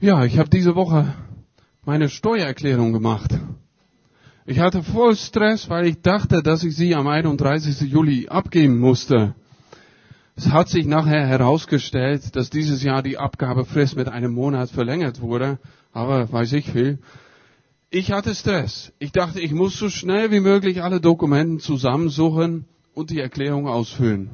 Ja, ich habe diese Woche meine Steuererklärung gemacht. Ich hatte voll Stress, weil ich dachte, dass ich sie am 31. Juli abgeben musste. Es hat sich nachher herausgestellt, dass dieses Jahr die Abgabefrist mit einem Monat verlängert wurde, aber weiß ich viel. Ich hatte Stress. Ich dachte, ich muss so schnell wie möglich alle Dokumente zusammensuchen und die Erklärung ausfüllen.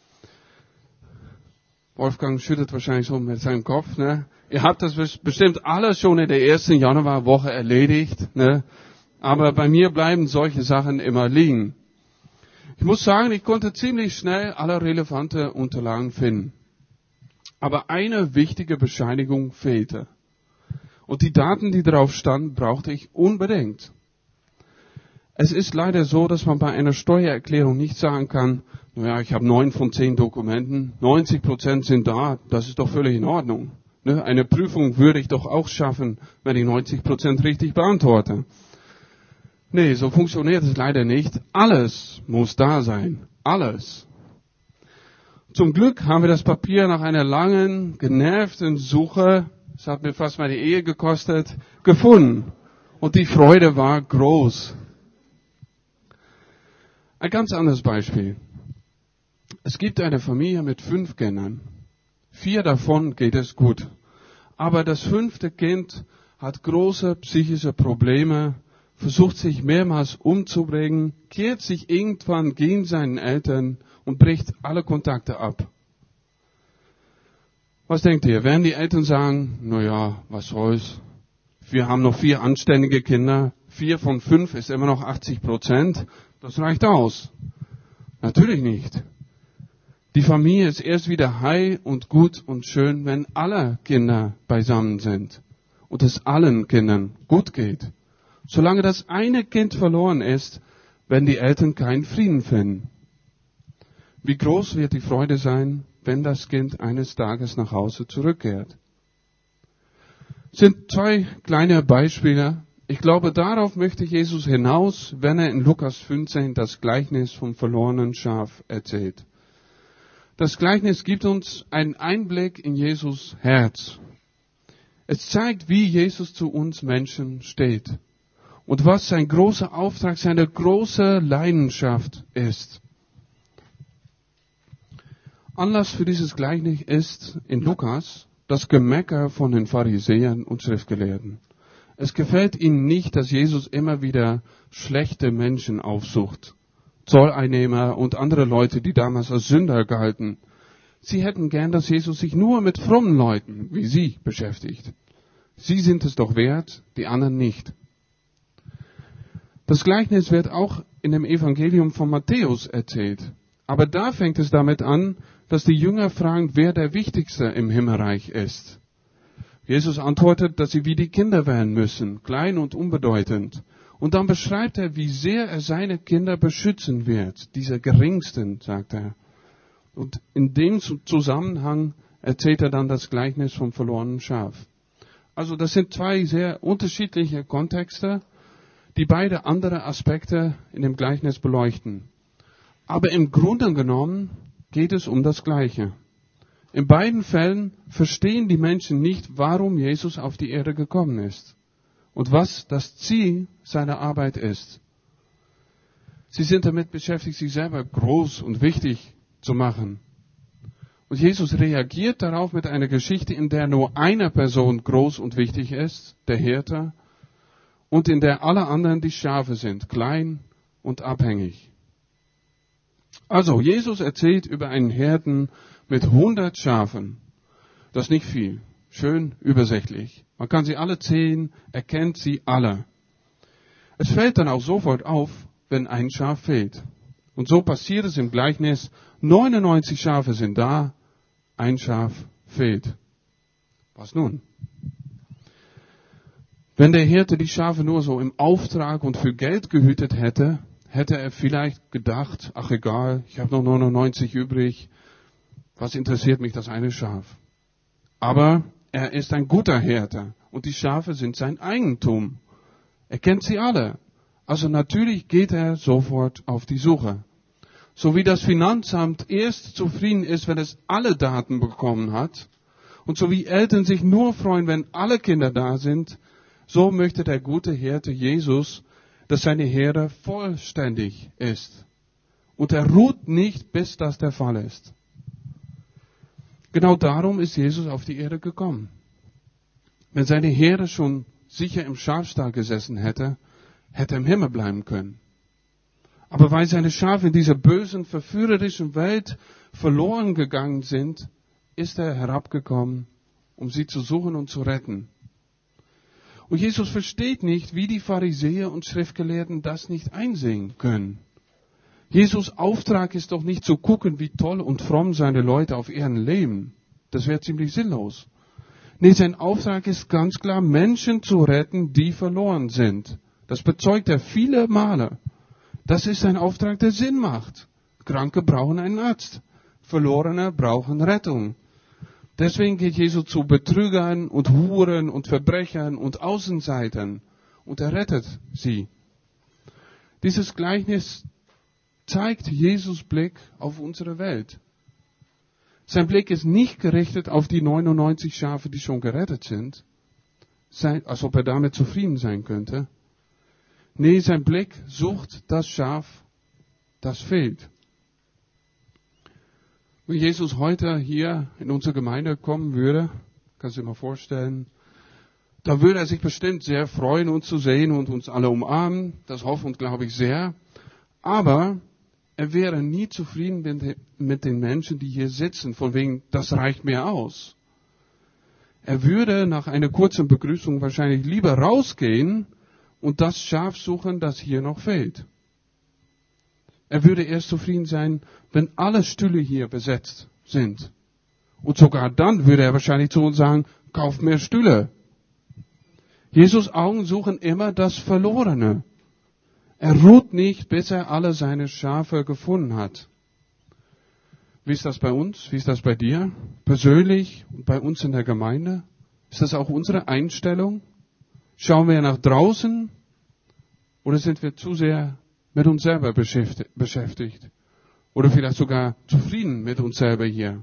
Wolfgang schüttelt wahrscheinlich so mit seinem Kopf, ne? Ihr habt das bestimmt alles schon in der ersten Januarwoche erledigt, ne? Aber bei mir bleiben solche Sachen immer liegen. Ich muss sagen, ich konnte ziemlich schnell alle relevante Unterlagen finden. Aber eine wichtige Bescheinigung fehlte. Und die Daten, die drauf standen, brauchte ich unbedingt. Es ist leider so, dass man bei einer Steuererklärung nicht sagen kann, naja, ich habe 9 von 10 Dokumenten, 90% sind da, das ist doch völlig in Ordnung. Ne? Eine Prüfung würde ich doch auch schaffen, wenn ich 90% richtig beantworte. Nee, so funktioniert es leider nicht. Alles muss da sein. Alles. Zum Glück haben wir das Papier nach einer langen, genervten Suche, es hat mir fast meine Ehe gekostet, gefunden. Und die Freude war groß. Ein ganz anderes Beispiel. Es gibt eine Familie mit 5 Kindern. 4 davon geht es gut. Aber das 5. Kind hat große psychische Probleme, versucht sich mehrmals umzubringen, kehrt sich irgendwann gegen seinen Eltern und bricht alle Kontakte ab. Was denkt ihr? Werden die Eltern sagen, naja, was soll's? Wir haben noch 4 anständige Kinder. 4 von 5 ist immer noch 80%. Das reicht aus. Natürlich nicht. Die Familie ist erst wieder heil und gut und schön, wenn alle Kinder beisammen sind und es allen Kindern gut geht. Solange das eine Kind verloren ist, werden die Eltern keinen Frieden finden. Wie groß wird die Freude sein, wenn das Kind eines Tages nach Hause zurückkehrt? Es sind 2 kleine Beispiele. Ich glaube, darauf möchte Jesus hinaus, wenn er in Lukas 15 das Gleichnis vom verlorenen Schaf erzählt. Das Gleichnis gibt uns einen Einblick in Jesus Herz. Es zeigt, wie Jesus zu uns Menschen steht und was sein großer Auftrag, seine große Leidenschaft ist. Anlass für dieses Gleichnis ist in Lukas das Gemecker von den Pharisäern und Schriftgelehrten. Es gefällt ihnen nicht, dass Jesus immer wieder schlechte Menschen aufsucht. Zolleinnehmer und andere Leute, die damals als Sünder galten. Sie hätten gern, dass Jesus sich nur mit frommen Leuten wie sie beschäftigt. Sie sind es doch wert, die anderen nicht. Das Gleichnis wird auch in dem Evangelium von Matthäus erzählt. Aber da fängt es damit an, dass die Jünger fragen, wer der Wichtigste im Himmelreich ist. Jesus antwortet, dass sie wie die Kinder werden müssen, klein und unbedeutend. Und dann beschreibt er, wie sehr er seine Kinder beschützen wird, diese Geringsten, sagt er. Und in dem Zusammenhang erzählt er dann das Gleichnis vom verlorenen Schaf. Also das sind 2 sehr unterschiedliche Kontexte, die beide andere Aspekte in dem Gleichnis beleuchten. Aber im Grunde genommen geht es um das Gleiche. In beiden Fällen verstehen die Menschen nicht, warum Jesus auf die Erde gekommen ist und was das Ziel seiner Arbeit ist. Sie sind damit beschäftigt, sich selber groß und wichtig zu machen. Und Jesus reagiert darauf mit einer Geschichte, in der nur eine Person groß und wichtig ist, der Hirte, und in der alle anderen die Schafe sind, klein und abhängig. Also, Jesus erzählt über einen Hirten mit 100 Schafen. Das ist nicht viel. Schön übersichtlich. Man kann sie alle zählen, er kennt sie alle. Es fällt dann auch sofort auf, wenn ein Schaf fehlt. Und so passiert es im Gleichnis, 99 Schafe sind da, ein Schaf fehlt. Was nun? Wenn der Hirte die Schafe nur so im Auftrag und für Geld gehütet hätte, hätte er vielleicht gedacht, ach egal, ich habe noch 99 übrig, was interessiert mich das eine Schaf? Aber er ist ein guter Hirte und die Schafe sind sein Eigentum. Er kennt sie alle. Also natürlich geht er sofort auf die Suche. So wie das Finanzamt erst zufrieden ist, wenn es alle Daten bekommen hat Und so wie Eltern sich nur freuen, wenn alle Kinder da sind, so möchte der gute Hirte Jesus, dass seine Herde vollständig ist. Und er ruht nicht, bis das der Fall ist. Genau darum ist Jesus auf die Erde gekommen. Wenn seine Herde schon sicher im Schafstall gesessen hätte, hätte er im Himmel bleiben können. Aber weil seine Schafe in dieser bösen, verführerischen Welt verloren gegangen sind, ist er herabgekommen, um sie zu suchen und zu retten. Und Jesus versteht nicht, wie die Pharisäer und Schriftgelehrten das nicht einsehen können. Jesus' Auftrag ist doch nicht zu gucken, wie toll und fromm seine Leute auf Erden leben. Das wäre ziemlich sinnlos. Nee, sein Auftrag ist ganz klar, Menschen zu retten, die verloren sind. Das bezeugt er viele Male. Das ist ein Auftrag, der Sinn macht. Kranke brauchen einen Arzt. Verlorene brauchen Rettung. Deswegen geht Jesus zu Betrügern und Huren und Verbrechern und Außenseitern und er rettet sie. Dieses Gleichnis zeigt Jesus' Blick auf unsere Welt. Sein Blick ist nicht gerichtet auf die 99 Schafe, die schon gerettet sind, als ob er damit zufrieden sein könnte. Nee, sein Blick sucht das Schaf, das fehlt. Wenn Jesus heute hier in unsere Gemeinde kommen würde, kannst du dir mal vorstellen, da würde er sich bestimmt sehr freuen, uns zu sehen und uns alle umarmen. Das hoffe und glaube ich sehr. Aber er wäre nie zufrieden mit den Menschen, die hier sitzen, von wegen, das reicht mir aus. Er würde nach einer kurzen Begrüßung wahrscheinlich lieber rausgehen und das Schaf suchen, das hier noch fehlt. Er würde erst zufrieden sein, wenn alle Stühle hier besetzt sind. Und sogar dann würde er wahrscheinlich zu uns sagen, kauft mehr Stühle. Jesus' Augen suchen immer das Verlorene. Er ruht nicht, bis er alle seine Schafe gefunden hat. Wie ist das bei uns? Wie ist das bei dir? Persönlich und bei uns in der Gemeinde? Ist das auch unsere Einstellung? Schauen wir nach draußen oder sind wir zu sehr mit uns selber beschäftigt? Oder vielleicht sogar zufrieden mit uns selber hier?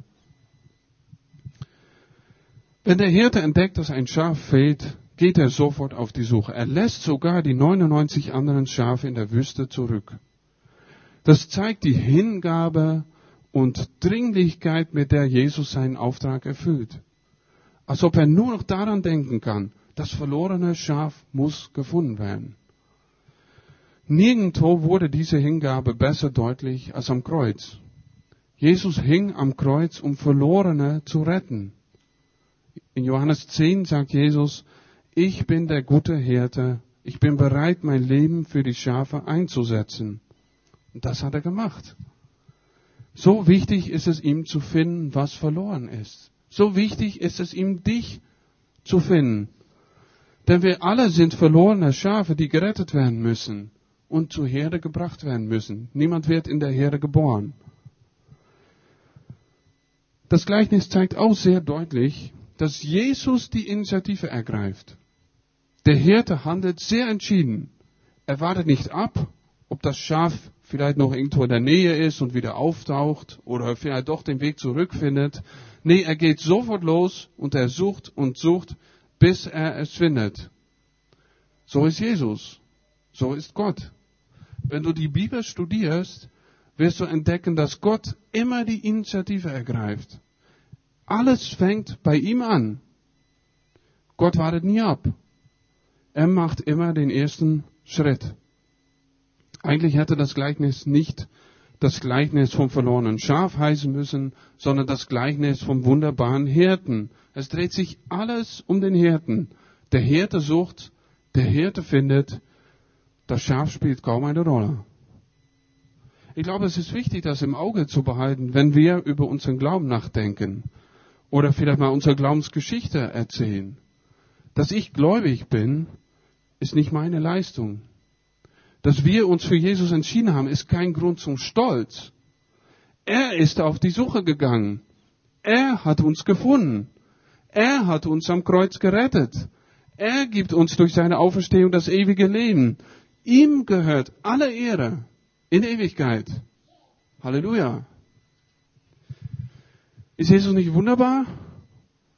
Wenn der Hirte entdeckt, dass ein Schaf fehlt, geht er sofort auf die Suche. Er lässt sogar die 99 anderen Schafe in der Wüste zurück. Das zeigt die Hingabe und Dringlichkeit, mit der Jesus seinen Auftrag erfüllt. Als ob er nur noch daran denken kann, das verlorene Schaf muss gefunden werden. Nirgendwo wurde diese Hingabe besser deutlich als am Kreuz. Jesus hing am Kreuz, um Verlorene zu retten. In Johannes 10 sagt Jesus, ich bin der gute Hirte, ich bin bereit, mein Leben für die Schafe einzusetzen. Und das hat er gemacht. So wichtig ist es ihm zu finden, was verloren ist. So wichtig ist es ihm, dich zu finden. Denn wir alle sind verlorene Schafe, die gerettet werden müssen und zur Herde gebracht werden müssen. Niemand wird in der Herde geboren. Das Gleichnis zeigt auch sehr deutlich, dass Jesus die Initiative ergreift. Der Hirte handelt sehr entschieden. Er wartet nicht ab, ob das Schaf vielleicht noch irgendwo in der Nähe ist und wieder auftaucht oder vielleicht doch den Weg zurückfindet. Nee, er geht sofort los und er sucht und sucht, bis er es findet. So ist Jesus. So ist Gott. Wenn du die Bibel studierst, wirst du entdecken, dass Gott immer die Initiative ergreift. Alles fängt bei ihm an. Gott wartet nie ab. Er macht immer den ersten Schritt. Eigentlich hätte das Gleichnis nicht das Gleichnis vom verlorenen Schaf heißen müssen, sondern das Gleichnis vom wunderbaren Hirten. Es dreht sich alles um den Hirten. Der Hirte sucht, der Hirte findet, das Schaf spielt kaum eine Rolle. Ich glaube, es ist wichtig, das im Auge zu behalten, wenn wir über unseren Glauben nachdenken oder vielleicht mal unsere Glaubensgeschichte erzählen. Dass ich gläubig bin, ist nicht meine Leistung. Dass wir uns für Jesus entschieden haben, ist kein Grund zum Stolz. Er ist auf die Suche gegangen. Er hat uns gefunden. Er hat uns am Kreuz gerettet. Er gibt uns durch seine Auferstehung das ewige Leben. Ihm gehört alle Ehre in Ewigkeit. Halleluja. Ist Jesus nicht wunderbar?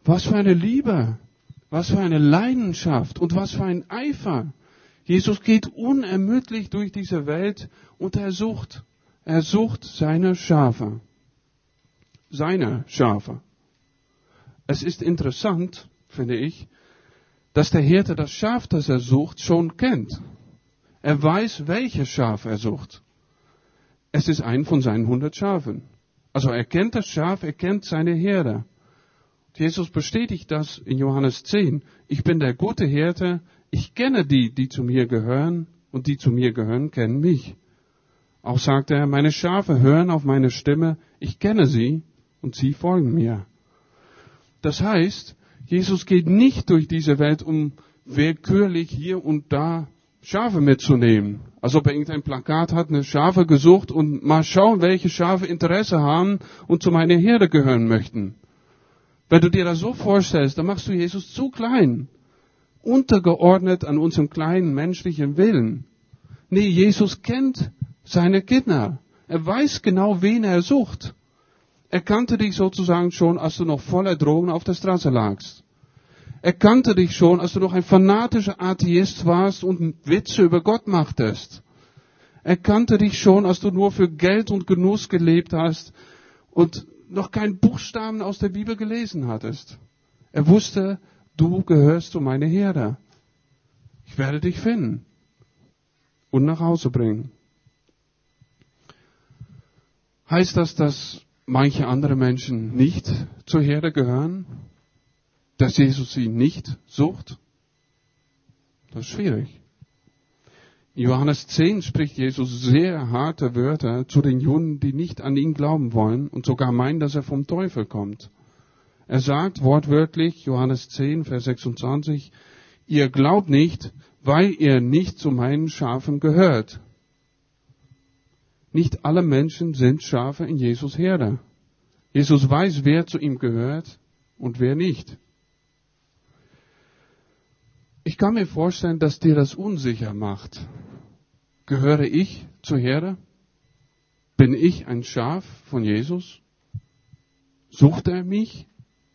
Was für eine Liebe, was für eine Leidenschaft und was für ein Eifer. Jesus geht unermüdlich durch diese Welt und er sucht seine Schafe. Seine Schafe. Es ist interessant, finde ich, dass der Hirte das Schaf, das er sucht, schon kennt. Er weiß, welches Schaf er sucht. Es ist ein von seinen 100 Schafen. Also er kennt das Schaf, er kennt seine Herde. Jesus bestätigt das in Johannes 10. Ich bin der gute Hirte, ich kenne die zu mir gehören, und die zu mir gehören, kennen mich. Auch sagt er, meine Schafe hören auf meine Stimme, ich kenne sie, und sie folgen mir. Das heißt, Jesus geht nicht durch diese Welt, um willkürlich hier und da Schafe mitzunehmen. Als ob er irgendein Plakat hat, eine Schafe gesucht und mal schauen, welche Schafe Interesse haben und zu meiner Herde gehören möchten. Wenn du dir das so vorstellst, dann machst du Jesus zu klein, untergeordnet an unserem kleinen menschlichen Willen. Nee, Jesus kennt seine Kinder. Er weiß genau, wen er sucht. Er kannte dich sozusagen schon, als du noch voller Drogen auf der Straße lagst. Er kannte dich schon, als du noch ein fanatischer Atheist warst und Witze über Gott machtest. Er kannte dich schon, als du nur für Geld und Genuss gelebt hast und noch keinen Buchstaben aus der Bibel gelesen hattest. Er wusste, du gehörst zu meiner Herde. Ich werde dich finden und nach Hause bringen. Heißt das, dass manche andere Menschen nicht zur Herde gehören? Dass Jesus sie nicht sucht? Das ist schwierig. In Johannes 10 spricht Jesus sehr harte Wörter zu den Juden, die nicht an ihn glauben wollen und sogar meinen, dass er vom Teufel kommt. Er sagt wortwörtlich, Johannes 10, Vers 26, ihr glaubt nicht, weil ihr nicht zu meinen Schafen gehört. Nicht alle Menschen sind Schafe in Jesus Herde. Jesus weiß, wer zu ihm gehört und wer nicht. Ich kann mir vorstellen, dass dir das unsicher macht. Gehöre ich zur Herde? Bin ich ein Schaf von Jesus? Sucht er mich?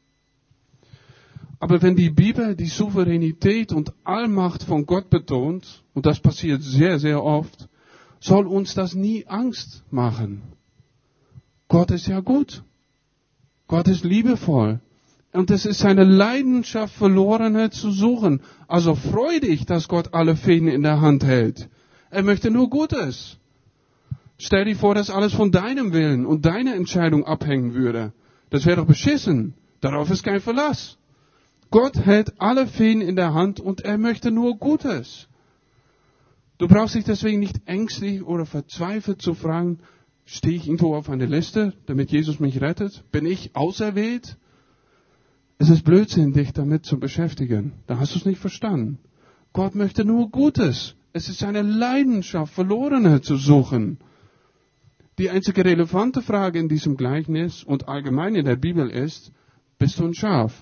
Aber wenn die Bibel die Souveränität und Allmacht von Gott betont, und das passiert sehr, sehr oft, soll uns das nie Angst machen. Gott ist ja gut. Gott ist liebevoll. Und es ist seine Leidenschaft, Verlorene zu suchen. Also freu dich, dass Gott alle Fäden in der Hand hält. Er möchte nur Gutes. Stell dir vor, dass alles von deinem Willen und deiner Entscheidung abhängen würde. Das wäre doch beschissen. Darauf ist kein Verlass. Gott hält alle Fäden in der Hand und er möchte nur Gutes. Du brauchst dich deswegen nicht ängstlich oder verzweifelt zu fragen, stehe ich irgendwo auf einer Liste, damit Jesus mich rettet? Bin ich auserwählt? Es ist Blödsinn, dich damit zu beschäftigen. Da hast du es nicht verstanden. Gott möchte nur Gutes. Es ist seine Leidenschaft, Verlorene zu suchen. Die einzige relevante Frage in diesem Gleichnis und allgemein in der Bibel ist, bist du ein Schaf?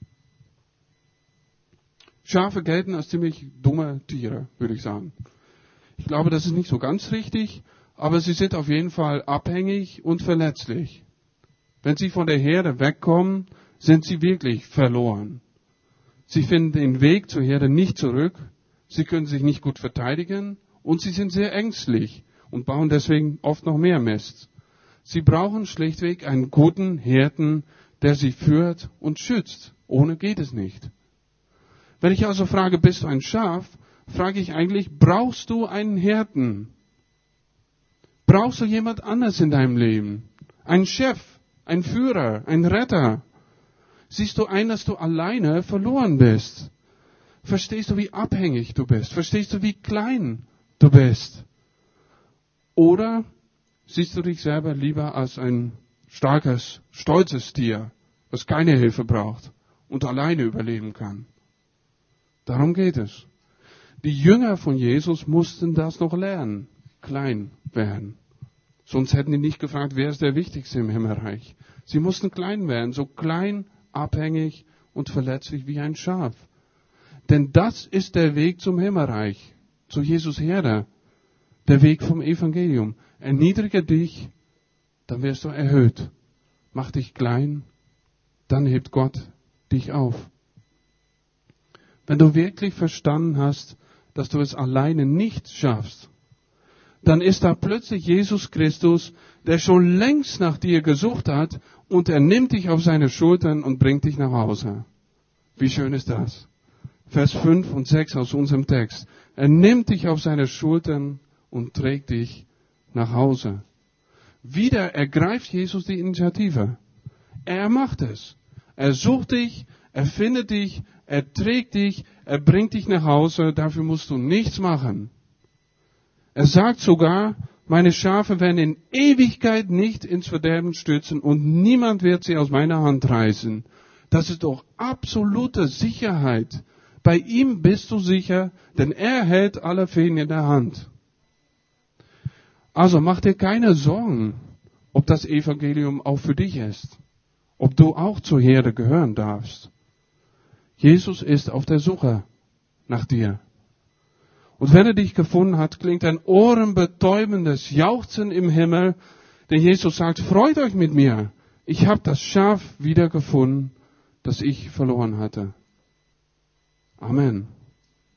Schafe gelten als ziemlich dumme Tiere, würde ich sagen. Ich glaube, das ist nicht so ganz richtig, aber sie sind auf jeden Fall abhängig und verletzlich. Wenn sie von der Herde wegkommen, sind sie wirklich verloren. Sie finden den Weg zur Herde nicht zurück, sie können sich nicht gut verteidigen und sie sind sehr ängstlich und bauen deswegen oft noch mehr Mist. Sie brauchen schlichtweg einen guten Hirten, der sie führt und schützt. Ohne geht es nicht. Wenn ich also frage, bist du ein Schaf, frage ich eigentlich, brauchst du einen Hirten? Brauchst du jemand anderes in deinem Leben? Einen Chef, einen Führer, einen Retter? Siehst du ein, dass du alleine verloren bist? Verstehst du, wie abhängig du bist? Verstehst du, wie klein du bist? Oder siehst du dich selber lieber als ein starkes, stolzes Tier, das keine Hilfe braucht und alleine überleben kann? Darum geht es. Die Jünger von Jesus mussten das noch lernen, klein werden. Sonst hätten die nicht gefragt, wer ist der Wichtigste im Himmelreich. Sie mussten klein werden, so klein, abhängig und verletzlich wie ein Schaf. Denn das ist der Weg zum Himmelreich, zu Jesus Herde, der Weg vom Evangelium. Erniedrige dich, dann wirst du erhöht. Mach dich klein, dann hebt Gott dich auf. Wenn du wirklich verstanden hast, dass du es alleine nicht schaffst, dann ist da plötzlich Jesus Christus, der schon längst nach dir gesucht hat, und er nimmt dich auf seine Schultern und bringt dich nach Hause. Wie schön ist das? Vers 5 und 6 aus unserem Text. Er nimmt dich auf seine Schultern und trägt dich nach Hause. Wieder ergreift Jesus die Initiative. Er macht es. Er sucht dich, er findet dich, er trägt dich, er bringt dich nach Hause. Dafür musst du nichts machen. Er sagt sogar, meine Schafe werden in Ewigkeit nicht ins Verderben stürzen und niemand wird sie aus meiner Hand reißen. Das ist doch absolute Sicherheit. Bei ihm bist du sicher, denn er hält alle Fäden in der Hand. Also mach dir keine Sorgen, ob das Evangelium auch für dich ist, ob du auch zur Herde gehören darfst. Jesus ist auf der Suche nach dir. Und wenn er dich gefunden hat, klingt ein ohrenbetäubendes Jauchzen im Himmel, denn Jesus sagt, freut euch mit mir, ich habe das Schaf wiedergefunden, das ich verloren hatte. Amen.